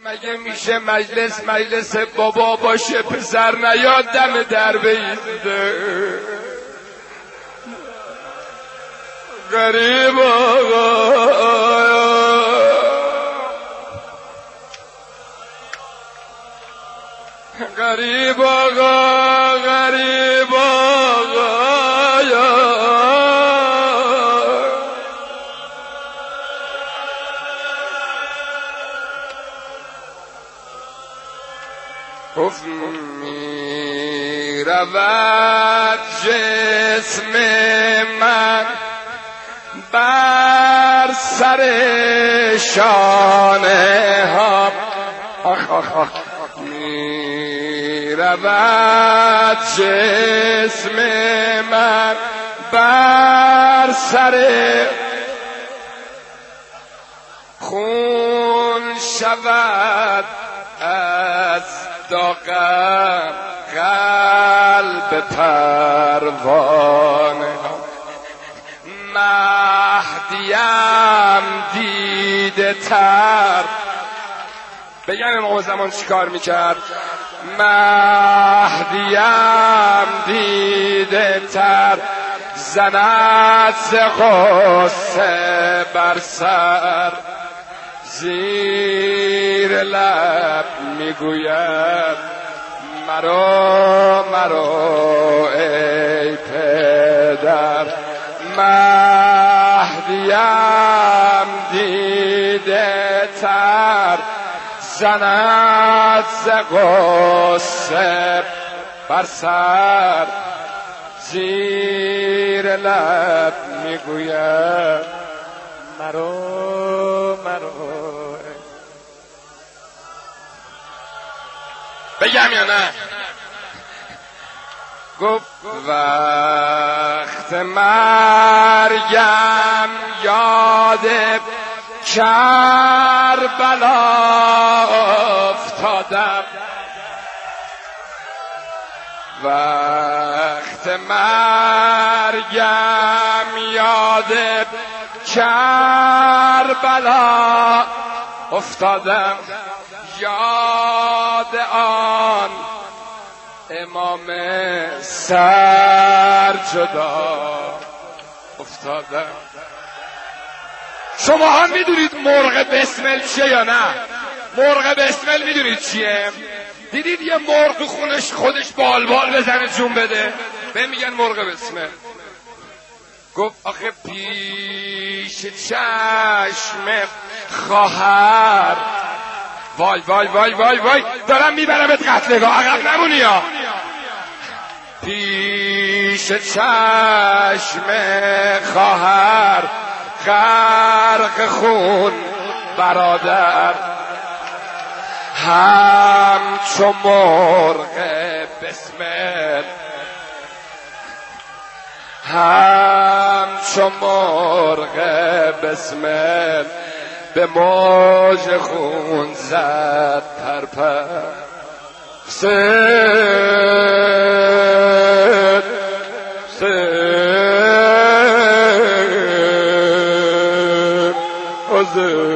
مگه میشه مجلس بابا باشه پسر نیاد دم در بیسته؟ غریب آقا غریب آقا غریب آقا گفت میرود جسم من بر سر شانه ها، آخ آخ آخ میرود جسم من بر سر خون شود از داغم قلب پروانه مهدیم دیده تر. بگم امام زمان چیکار میکرد؟ مهدیم دیده تر زند ز غصه بر سر، زیر لب میگوید مرو ای پدر. مهدیم دیده تر زند ز غصه بر سر، زیر لب میگوید مرو. بگم یا نه؟ گفت وقت مرگم یاد کربلا افتادم، وقت مرگم یاد کربلا افتادم، یاد آن امام سرجدا افتادم. شما هم میدونید مرغ بسمل چیه یا نه؟ مرغ بسمل میدونید چیه؟ دیدید یه مرغ تو خونش خودش بال بزنه جون بده؟ به میگن مرغ بسمل. گفت آخه پیش چشم خواهر، وای وای وای وای وای دارم میبرمت قتلگاه، عقب نمونی ها. پیش چشم خواهر غرق خون برادر، همچو مرغ بسمل، همچو مرغ بسمل به موج خون زد پرپر. حسین